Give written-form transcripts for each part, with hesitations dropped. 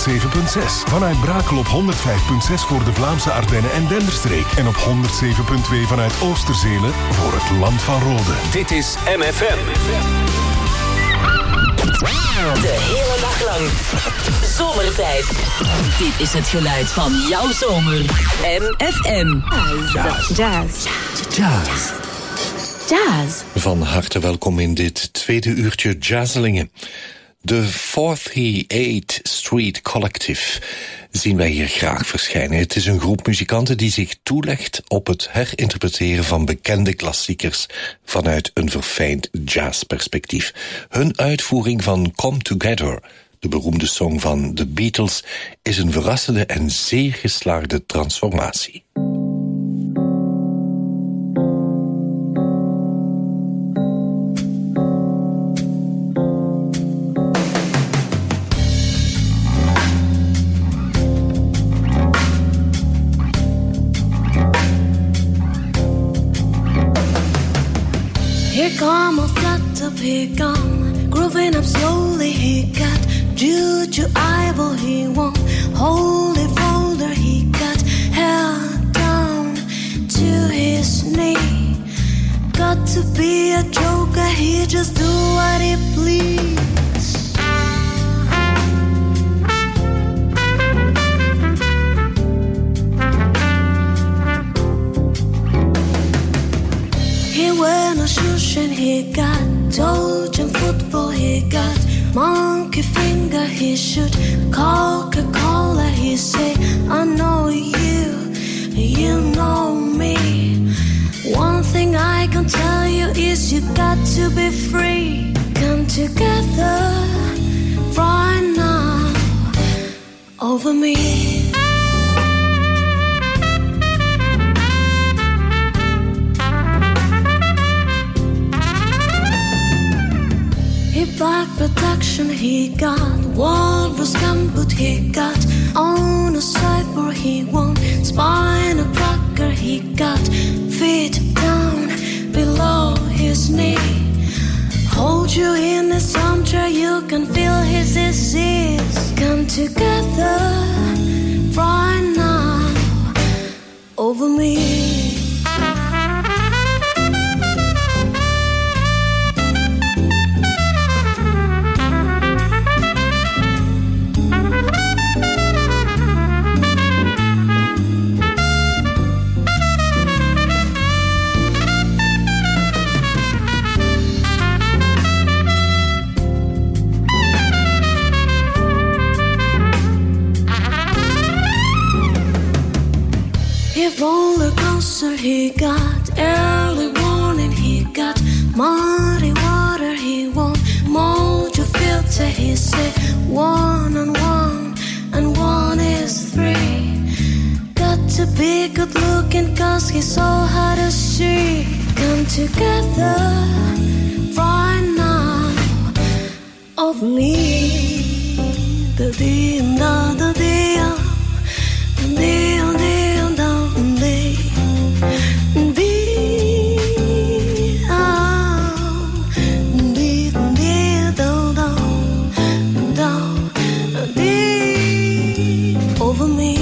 107.6. Vanuit Brakel op 105.6 voor de Vlaamse Ardennen en Denderstreek. En op 107.2 vanuit Oosterzelen voor het Land van Rode. Dit is MFM. De hele dag lang. Zomertijd. Dit is het geluid van jouw zomer. MFM. Jazz. Van harte welkom in dit tweede uurtje Jazzelingen. De 48th Street Collective zien wij hier graag verschijnen. Het is een groep muzikanten die zich toelegt op het herinterpreteren van bekende klassiekers vanuit een verfijnd jazzperspectief. Hun uitvoering van Come Together, de beroemde song van The Beatles, is een verrassende en zeer geslaagde transformatie. Here come a flat up, here come grooving up slowly. He got juju eyeball, he won't holy folder. He got held down to his knee. Got to be a joker, he just do what he please. He wear no shoes and he got Trojan football. He got monkey finger. He shoot Coca-Cola. He say, I know you, you know me. One thing I can tell you is you got to be free. Come together right now over me. Back protection, he got walrus gambut, he got on a sideboard, he won't spine a cracker, he got feet down below his knee. Hold you in his armchair, you can feel his disease. Come together right now over me. Roller coaster, he got early warning, he got muddy water, he won't mold your filter, he said 1 and 1 and 1 is 3. Got to be good looking cause he's so hard to see. Come together right now over me. The deal, the deal, the deal, deal, down. Over me.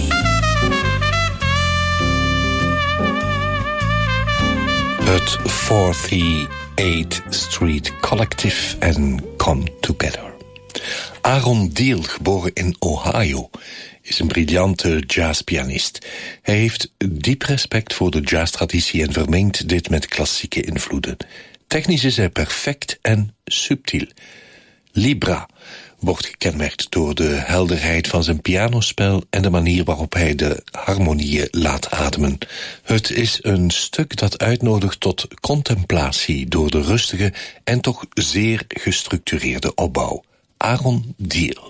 Het 48th Street Collective en Come Together. Aaron Diehl, geboren in Ohio, is een briljante jazzpianist. Hij heeft diep respect voor de jazztraditie en vermengt dit met klassieke invloeden. Technisch is hij perfect en subtiel. Libra wordt gekenmerkt door de helderheid van zijn pianospel en de manier waarop hij de harmonieën laat ademen. Het is een stuk dat uitnodigt tot contemplatie door de rustige en toch zeer gestructureerde opbouw. Aaron Diehl.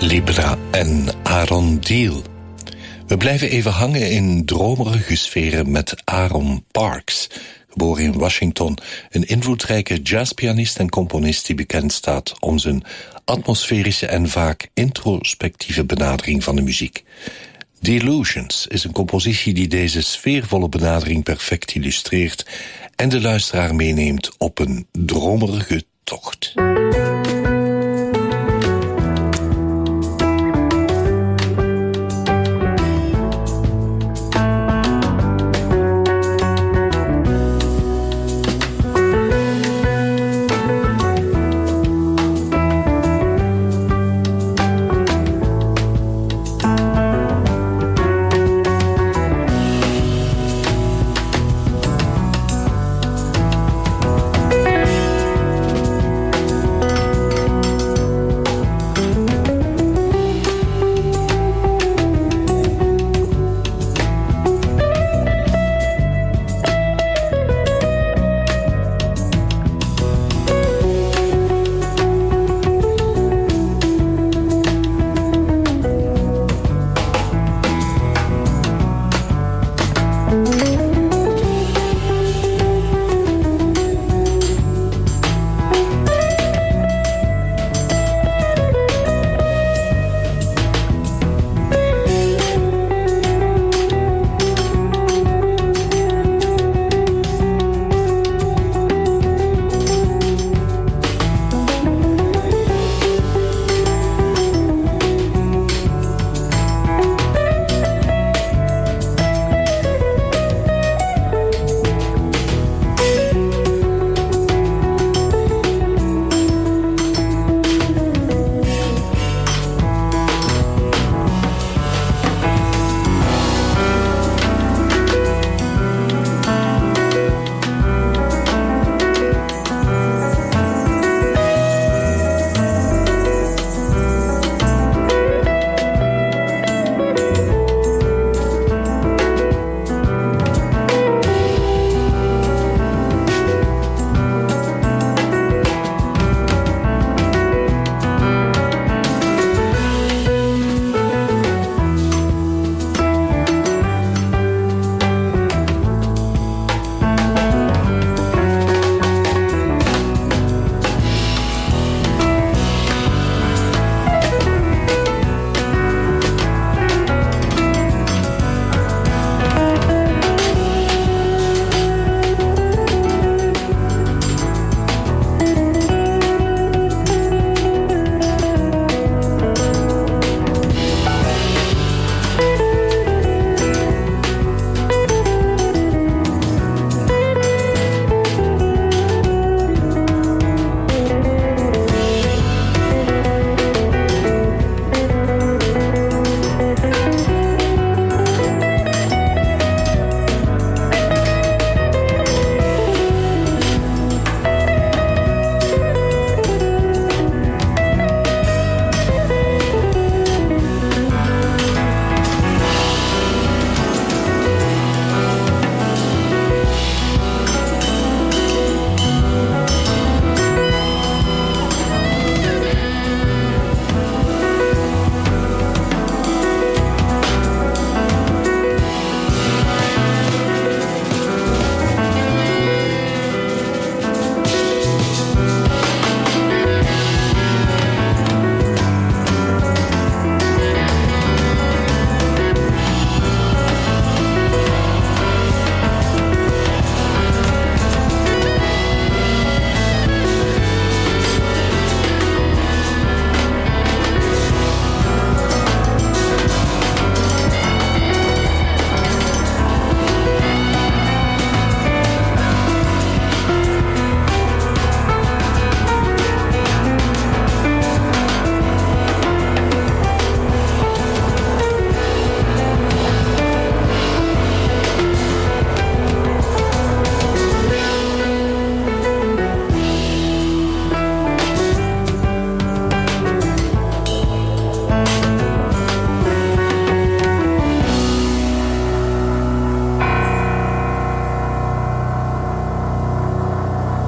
Libra en Aaron Deal. We blijven even hangen in dromerige sferen met Aaron Parks, geboren in Washington, een invloedrijke jazzpianist en componist die bekend staat om zijn atmosferische en vaak introspectieve benadering van de muziek. Delusions is een compositie die deze sfeervolle benadering perfect illustreert en de luisteraar meeneemt op een dromerige tocht.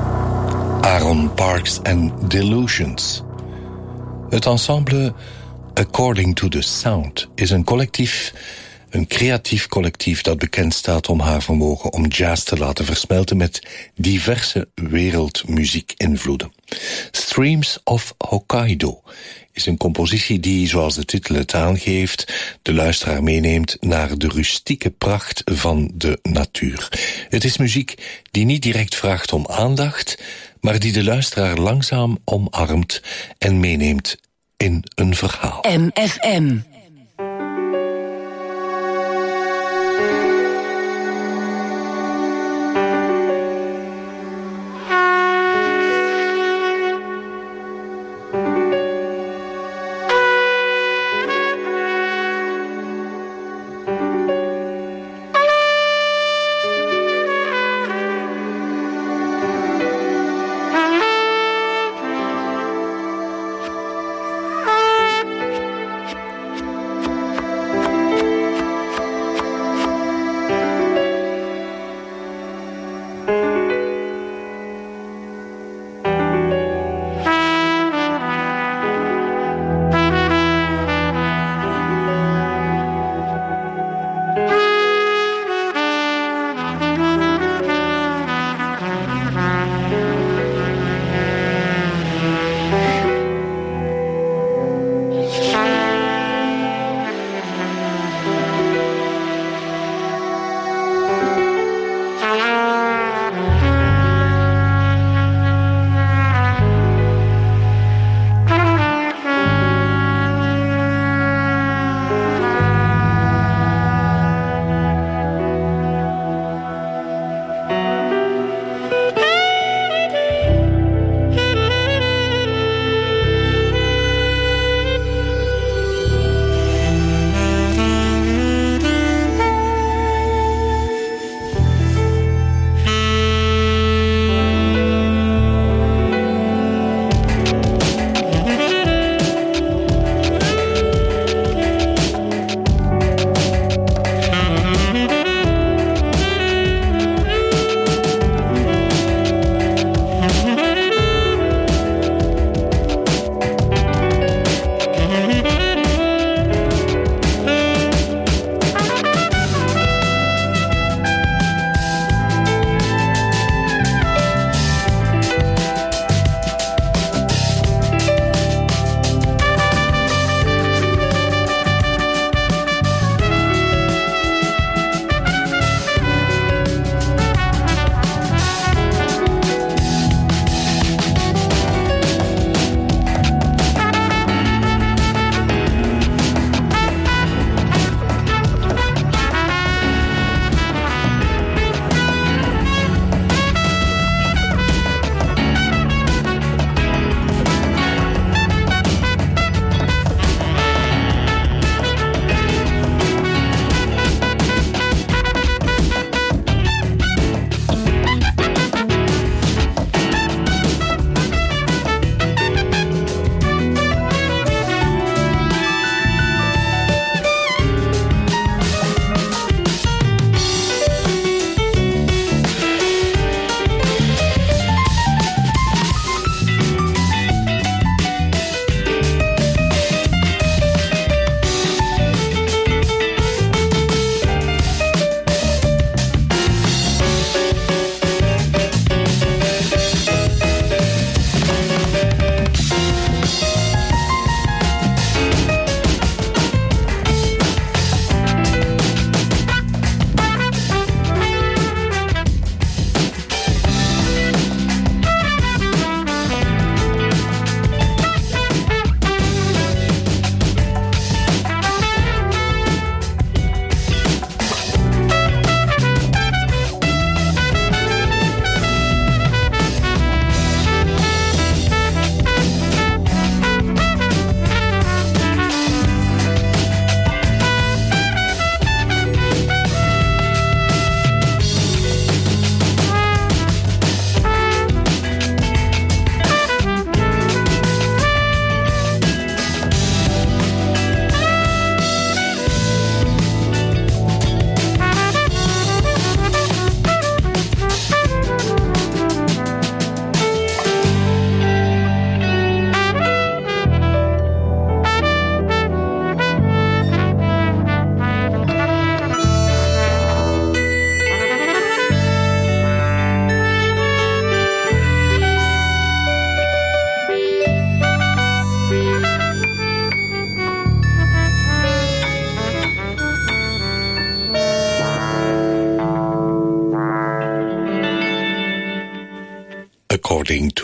Aaron Parks en Delusions. Het ensemble According to the Sound is een collectief, een creatief collectief dat bekend staat om haar vermogen om jazz te laten versmelten met diverse wereldmuziekinvloeden. Streams of Hokkaido is een compositie die, zoals de titel het aangeeft, de luisteraar meeneemt naar de rustieke pracht van de natuur. Het is muziek die niet direct vraagt om aandacht, maar die de luisteraar langzaam omarmt en meeneemt in een verhaal. MFM.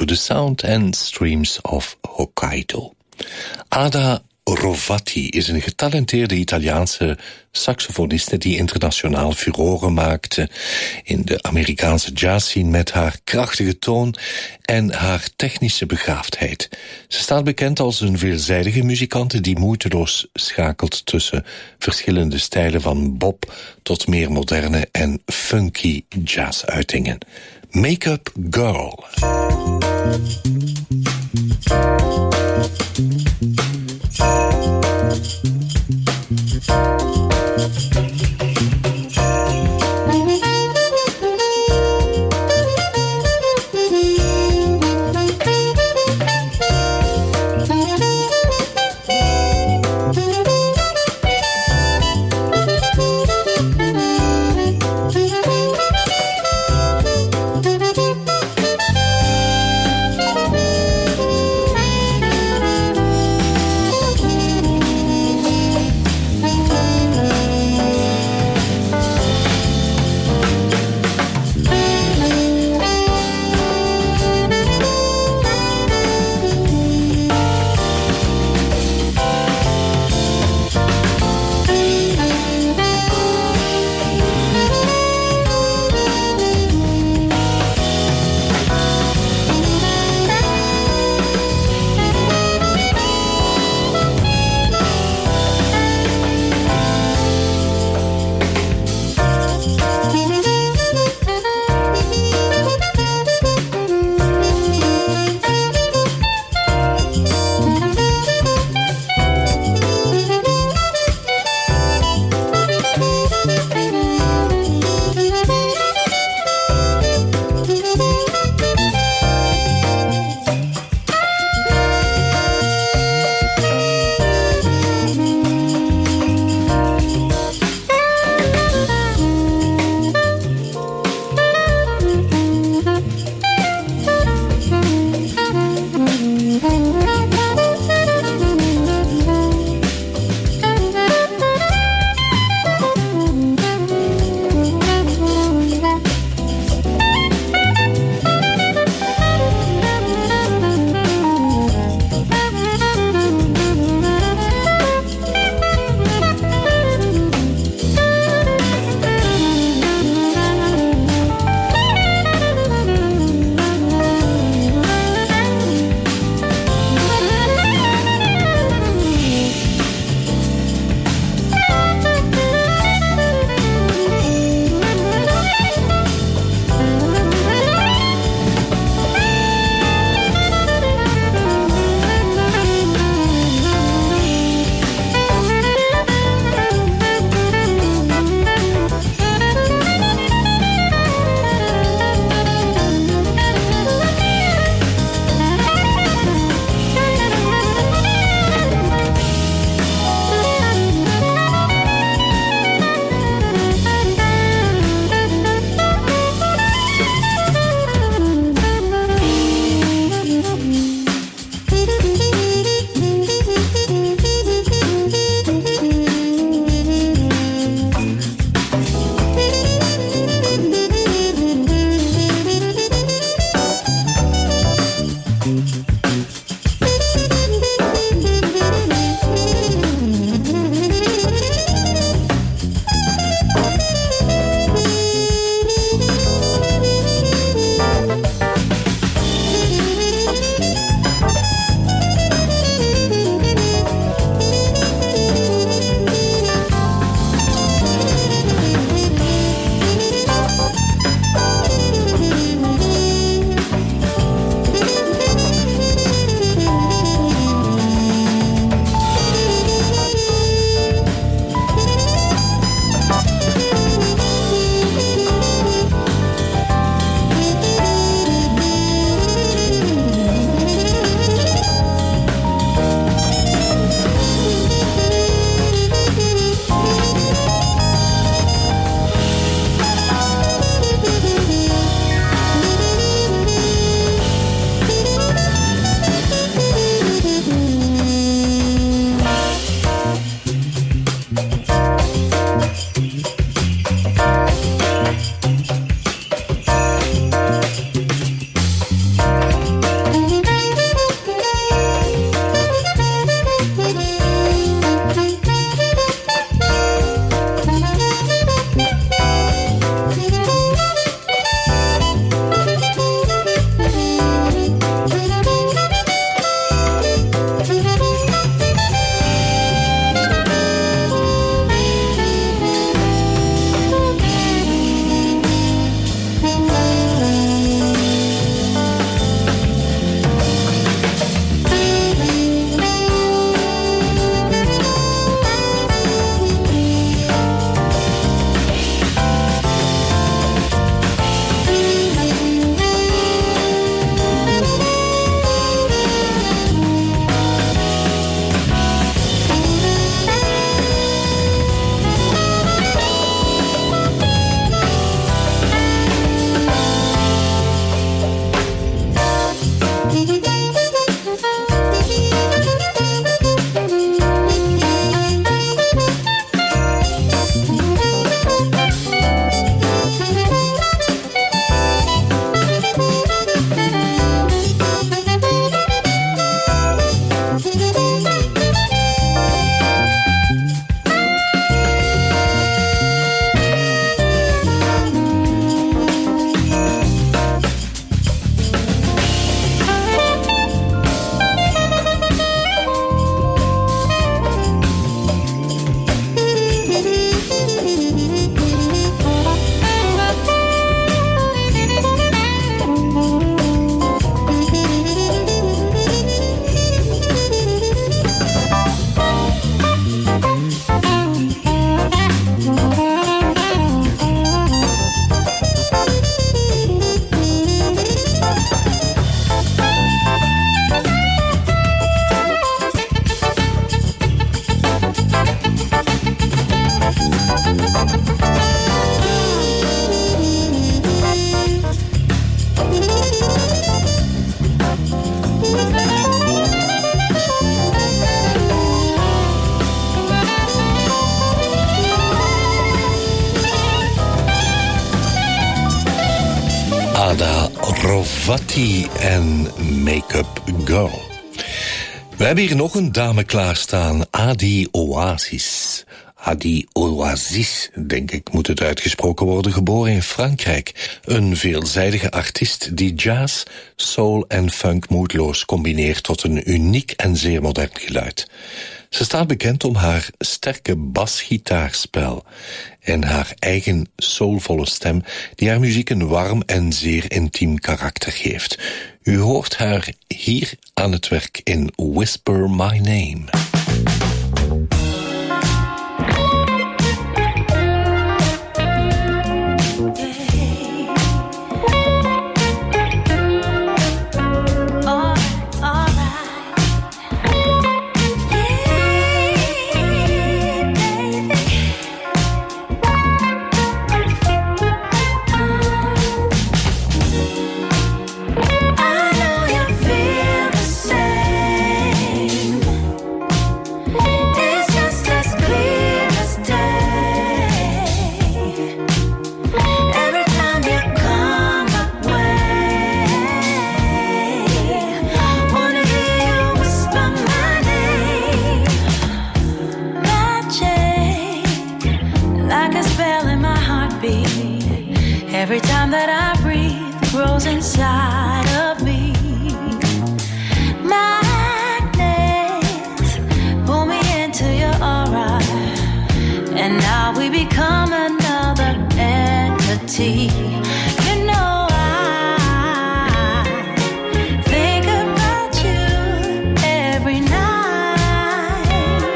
to the sound and streams of Hokkaido. Ada Rovatti is een getalenteerde Italiaanse saxofoniste die internationaal furoren maakte in de Amerikaanse jazzscene met haar krachtige toon en haar technische begaafdheid. Ze staat bekend als een veelzijdige muzikante die moeiteloos schakelt tussen verschillende stijlen van bop tot meer moderne en funky jazzuitingen. Make-up Girl. Parvati en Make-up Girl. We hebben hier nog een dame klaarstaan, Adi Oasis. Adi Oasis, denk ik, moet het uitgesproken worden, geboren in Frankrijk. Een veelzijdige artiest die jazz, soul en funk moeiteloos combineert tot een uniek en zeer modern geluid. Ze staat bekend om haar sterke basgitaarspel en haar eigen soulvolle stem die haar muziek een warm en zeer intiem karakter geeft. U hoort haar hier aan het werk in Whisper My Name. Every time that I breathe, it grows inside of me. Magnets pull me into your aura, and now we become another entity. You know I think about you every night.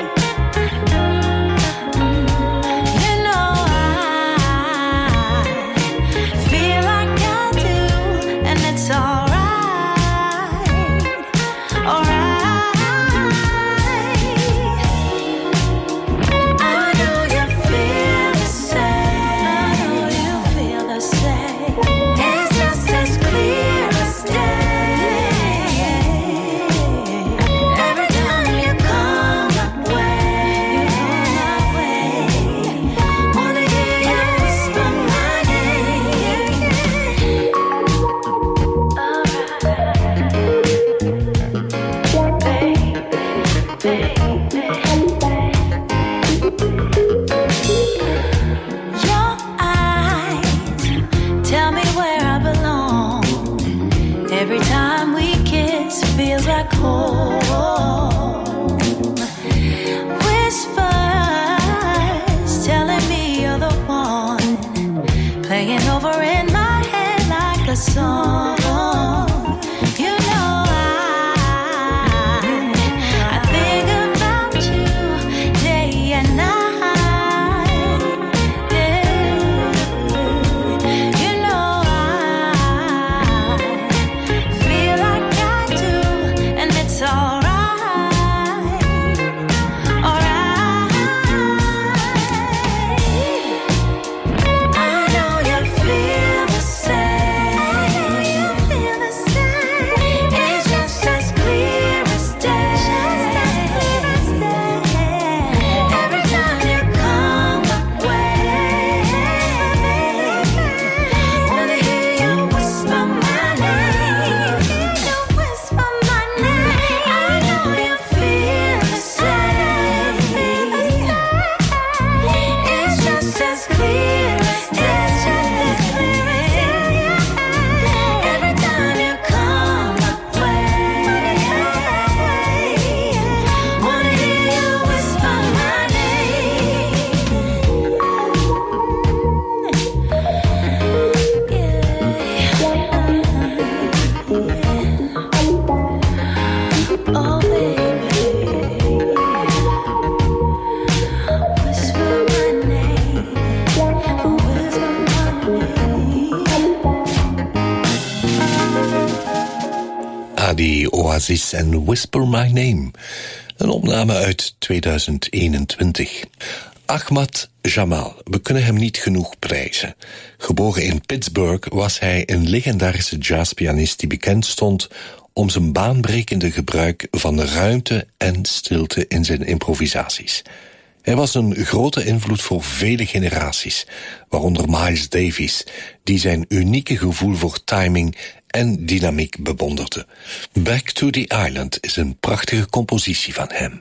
You know I feel like I do, and it's alright, alright. I know you feel the same. I know you feel the same. It's just as clear as day. Every time you come my way, wanna hear you whisper my name. Your eyes tell me where I belong. Every time we kiss, feels like home. Whispers telling me you're the one, playing over in my head like a song. You know I think about you day and night. Yeah. You know I feel like I do, and it's alright, alright. I know you feel the same. I know you feel the same. It's just as clear as day. Just as clear as day. Every time you come my way, wanna hear you whisper my name. You whisper my name. I know you feel the same. It's just as clear as day. It's just as clear as day. Every time you come my way, wanna hear you whisper my name. Oh baby, whisper my name. Whisper my name. Adi Oasis en Whisper My Name. Een opname uit 2021. Ahmad Jamal, we kunnen hem niet genoeg prijzen. Geboren in Pittsburgh was hij een legendarische jazzpianist die bekend stond om zijn baanbrekende gebruik van de ruimte en stilte in zijn improvisaties. Hij was een grote invloed voor vele generaties, waaronder Miles Davis, die zijn unieke gevoel voor timing en dynamiek bewonderde. Back to the Island is een prachtige compositie van hem.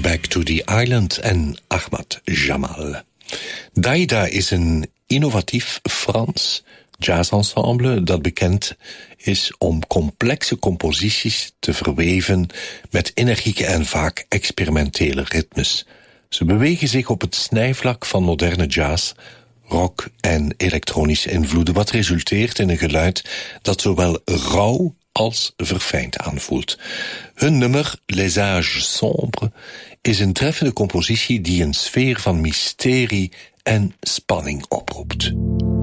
Back to the Island en Ahmad Jamal. Daida is een innovatief Frans jazzensemble dat bekend is om complexe composities te verweven met energieke en vaak experimentele ritmes. Ze bewegen zich op het snijvlak van moderne jazz, rock en elektronische invloeden, wat resulteert in een geluid dat zowel rauw als verfijnd aanvoelt. Hun nummer, Les Âges Sombres, is een treffende compositie die een sfeer van mysterie en spanning oproept.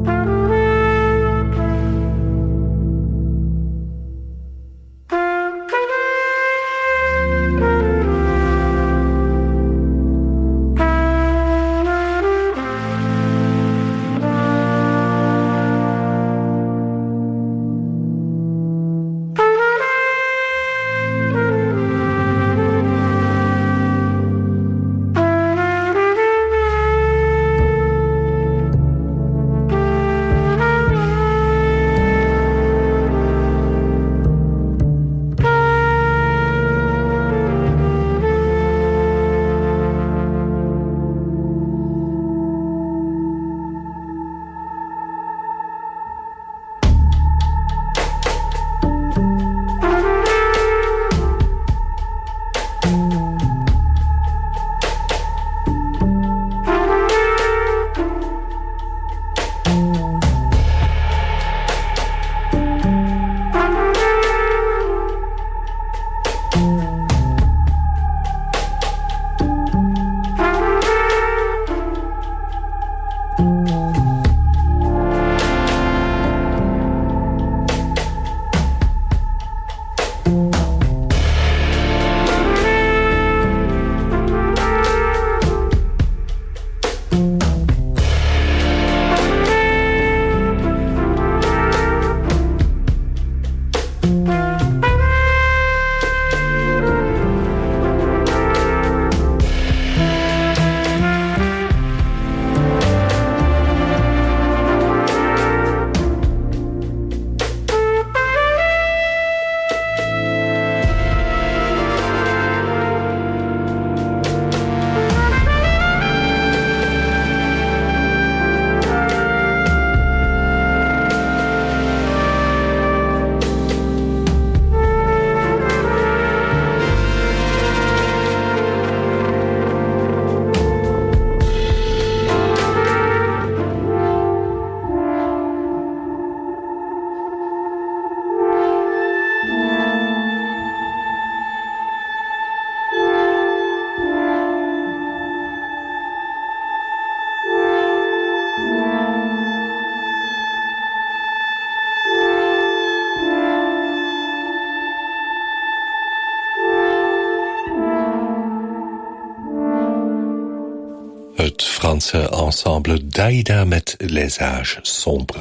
Het Franse ensemble Daida met Les Âges Sombres.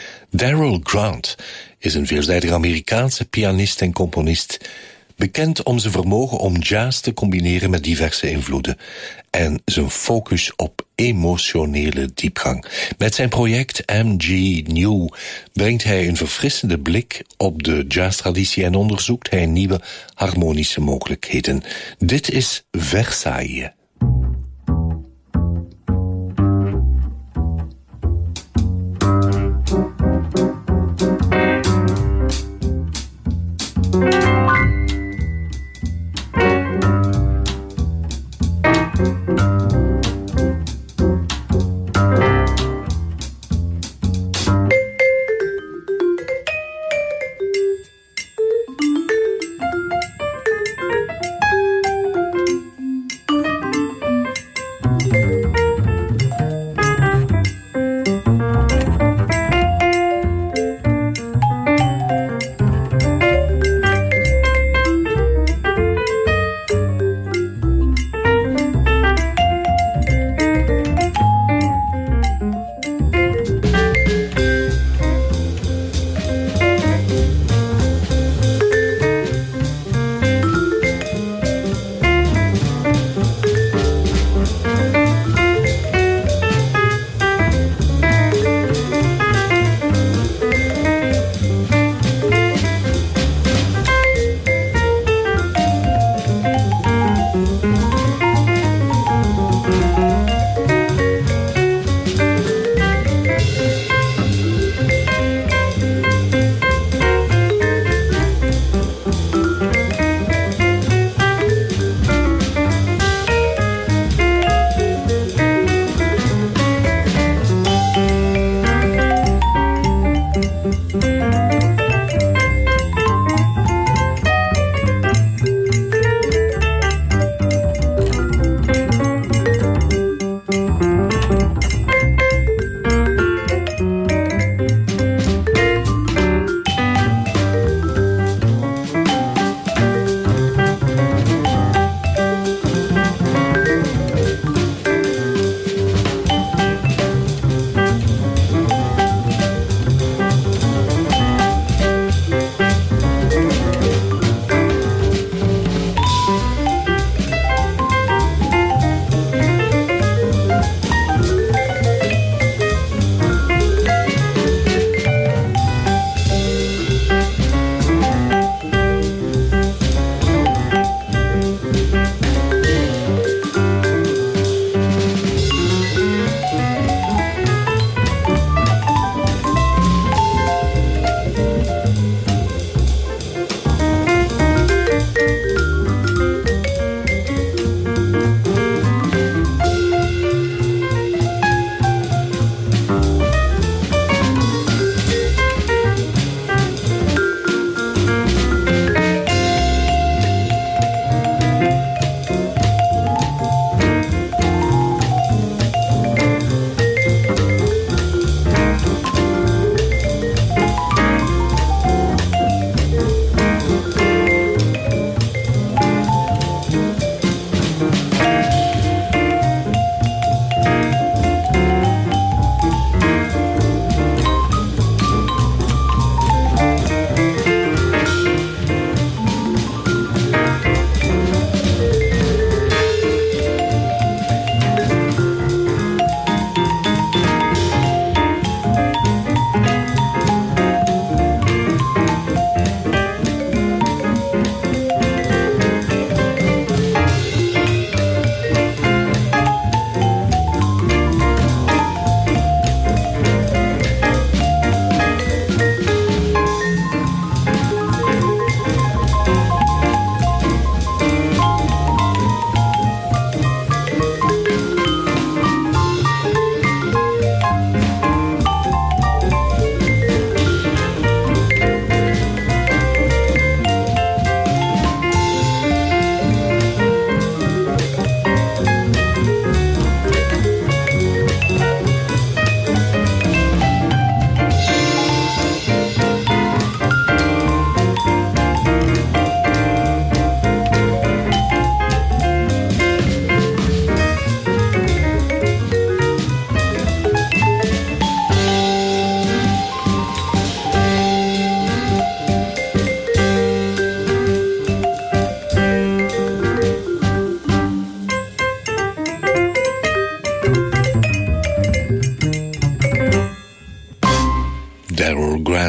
Daryl Grant is een veelzijdige Amerikaanse pianist en componist, bekend om zijn vermogen om jazz te combineren met diverse invloeden en zijn focus op emotionele diepgang. Met zijn project MG New brengt hij een verfrissende blik op de jazztraditie en onderzoekt hij nieuwe harmonische mogelijkheden. Dit is Versailles.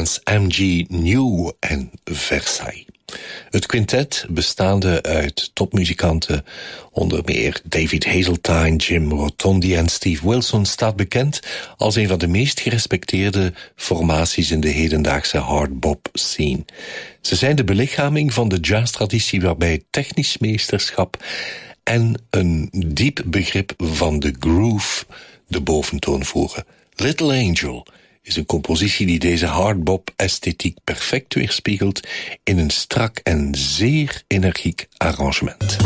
Hans M.G. New en Versailles. Het quintet, bestaande uit topmuzikanten, onder meer David Hazeltine, Jim Rotondi en Steve Wilson, staat bekend als een van de meest gerespecteerde formaties in de hedendaagse hardbop scene. Ze zijn de belichaming van de jazztraditie waarbij technisch meesterschap en een diep begrip van de groove de boventoon voeren. Little Angel is een compositie die deze hardbop-esthetiek perfect weerspiegelt in een strak en zeer energiek arrangement.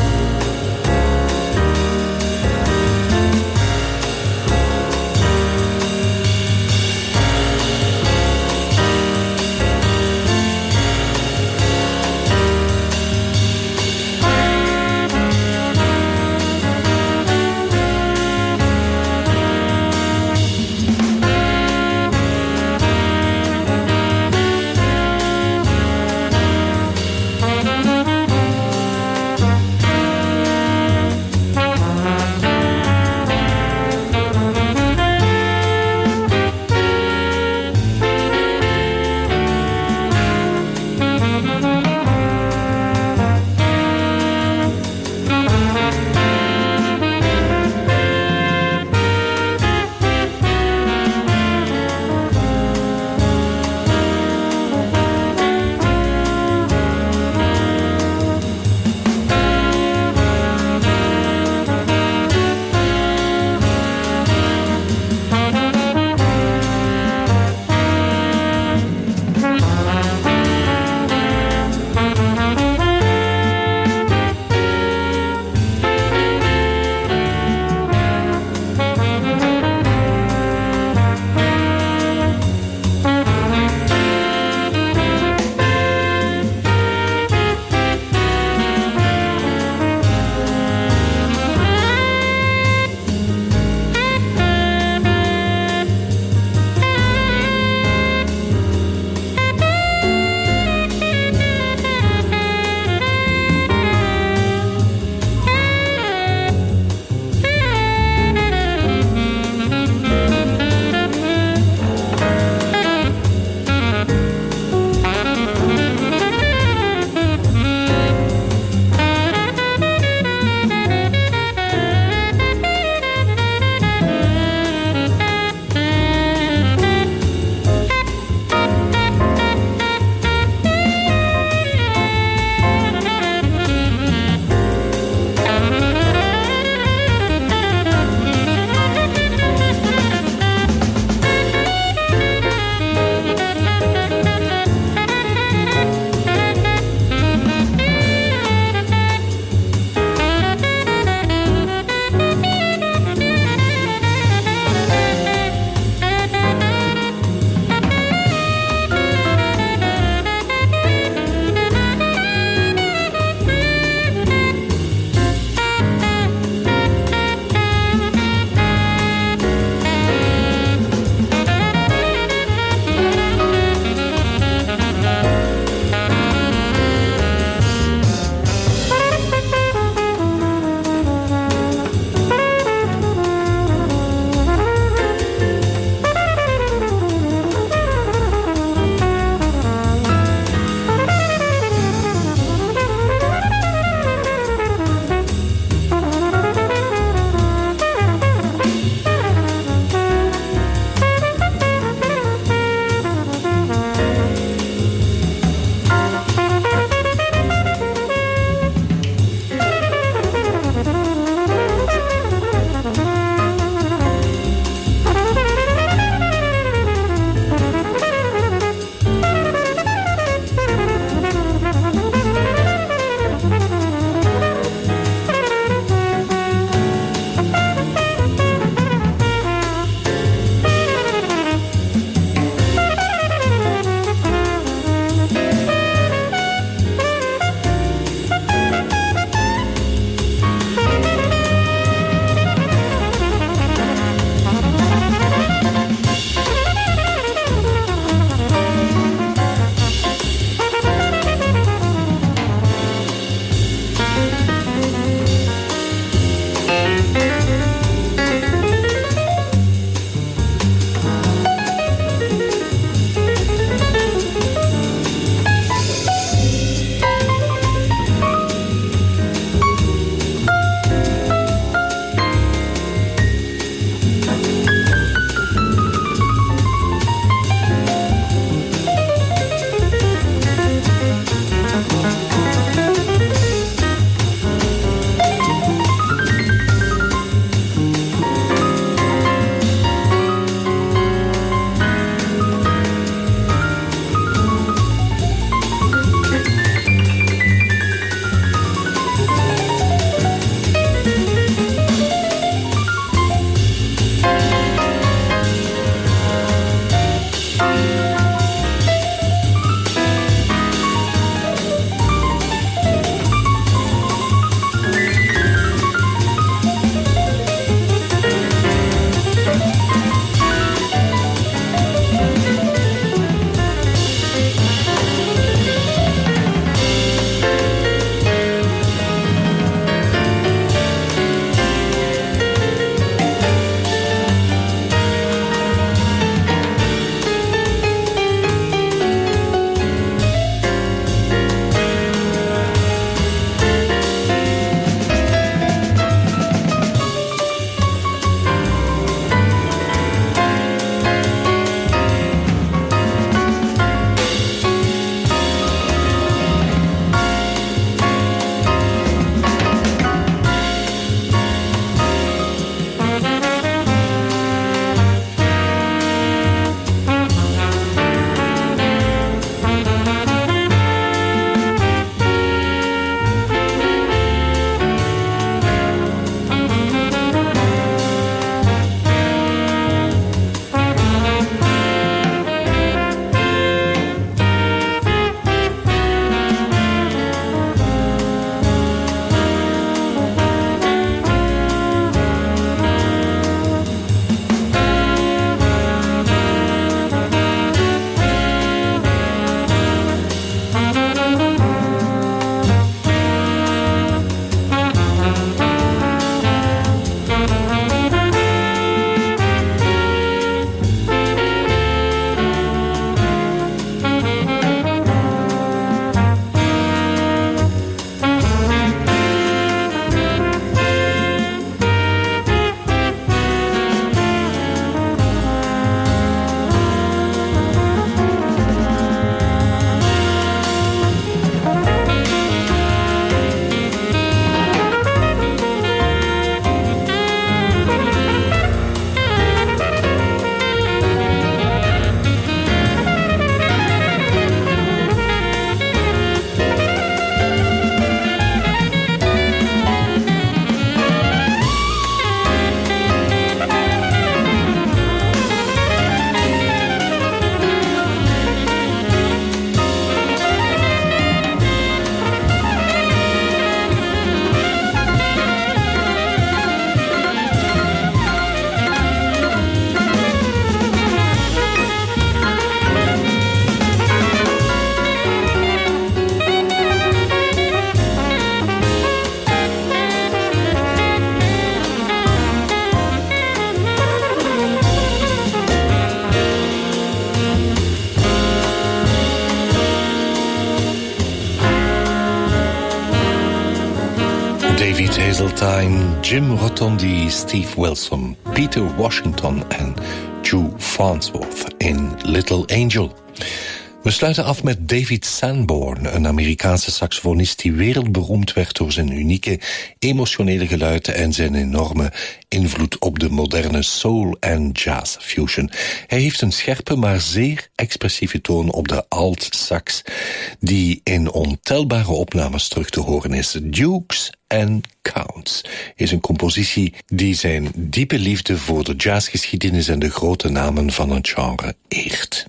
David Hazeltine, Jim Rotondi, Steve Wilson, Peter Washington en Drew Farnsworth in Little Angel. We sluiten af met David Sanborn, een Amerikaanse saxofonist die wereldberoemd werd door zijn unieke emotionele geluid en zijn enorme invloed op de moderne soul en jazz fusion. Hij heeft een scherpe maar zeer expressieve toon op de alt-sax die in ontelbare opnames terug te horen is. Dukes and Counts is een compositie die zijn diepe liefde voor de jazzgeschiedenis en de grote namen van het genre eert.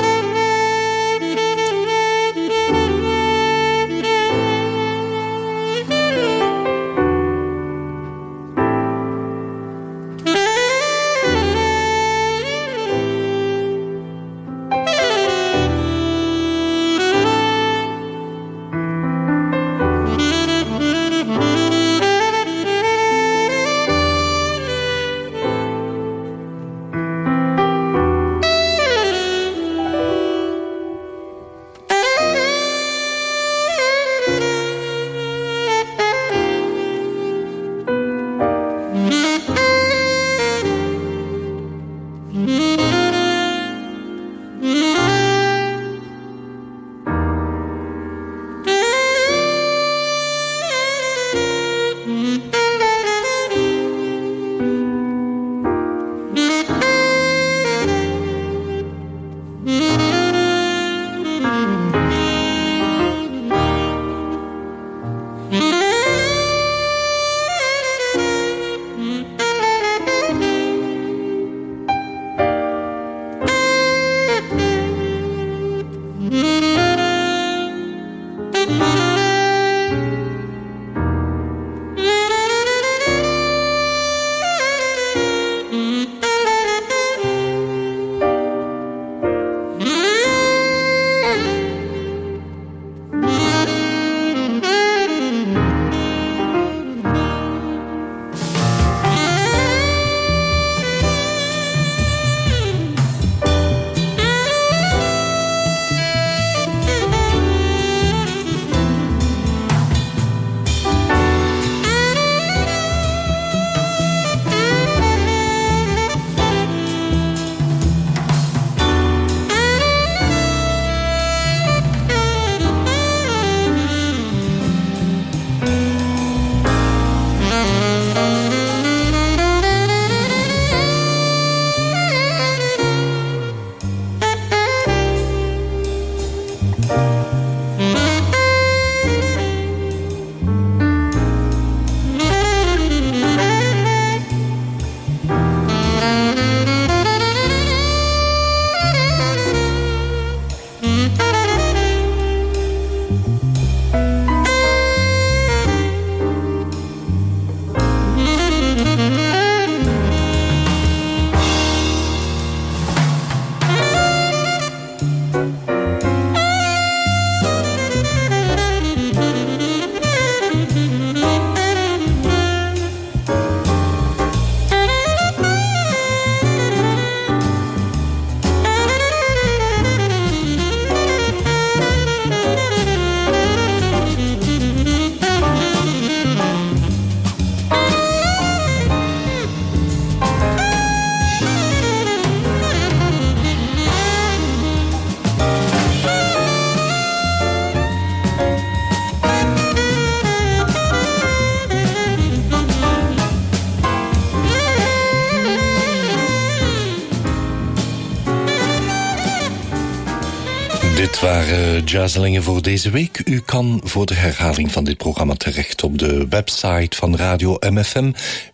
Dit waren Jazzelingen voor deze week. U kan voor de herhaling van dit programma terecht op de website van Radio MFM,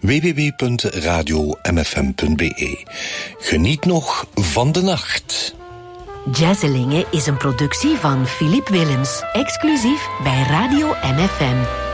www.radiomfm.be. Geniet nog van de nacht. Jazzelingen is een productie van Philippe Willems, exclusief bij Radio MFM.